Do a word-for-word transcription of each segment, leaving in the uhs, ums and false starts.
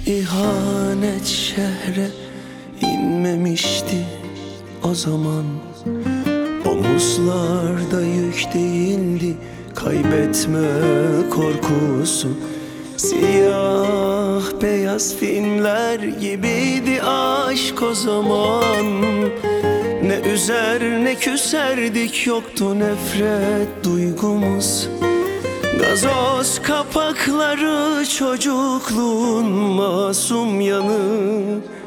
İhanet şehre inmemişti o zaman. Omuzlarda yük değildi kaybetme korkusu. Siyah beyaz filmler gibiydi aşk o zaman. Ne üzer ne küserdik, yoktu nefret duygumuz. Gazoz kapakları çocukluğun masum yanı.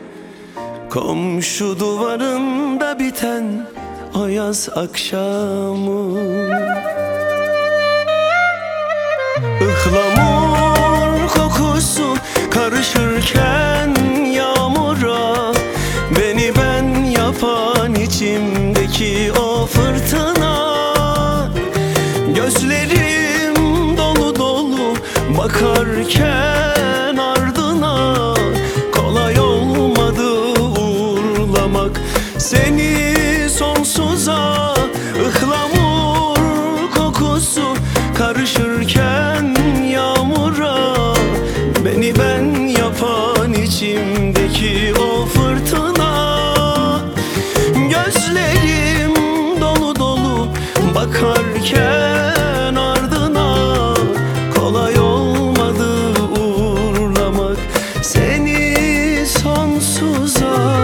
Komşu duvarında biten o yaz akşamı. Ihlamur kokusu karışırken yağmura, beni ben yapan içimdeki o fırtına. Gözlerim dolu dolu bakarken ardına, kolay olmadı uğurlamak seni sonsuza. Ihlamur kokusu karışırken yağmura, beni ben yapan içimdeki o fırtına. Gözlerim dolu dolu bakarken ardına, kolay olmadı uğurlamak seni sonsuza.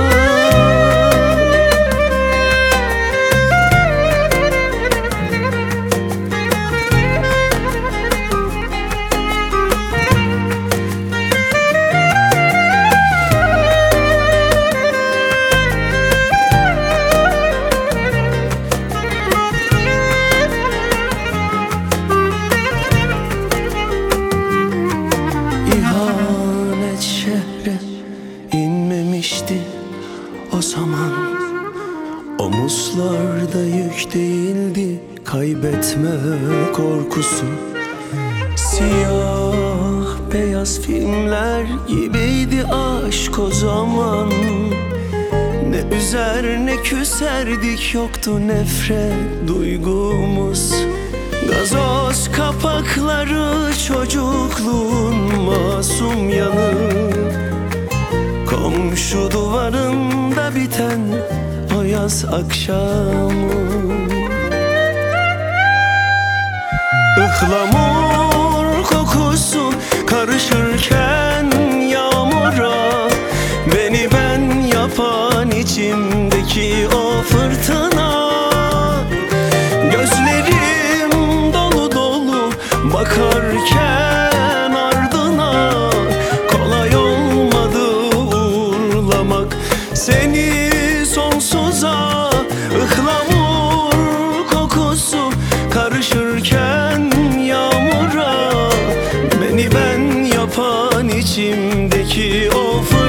İhanet şehre inmemişti o zaman. Omuzlarda yük değildi kaybetme korkusu. Siyah beyaz filmler gibiydi aşk o zaman. Ne üzer ne küserdik, yoktu nefret duygumuz. Gazoz kapakları çocukluğun masum yanı. Komşu duvarında biten o yaz akşamı. Ihlamur kokusu karışırken yağmura, beni ben yapan içimdeki o fırtına. Gözlerim dolu dolu bakarken ardına, kolay olmadı uğurlamak seni sonsuza. Ihlamur kokusu karışırken yağmura, beni ben yapan içimdeki o fırtına.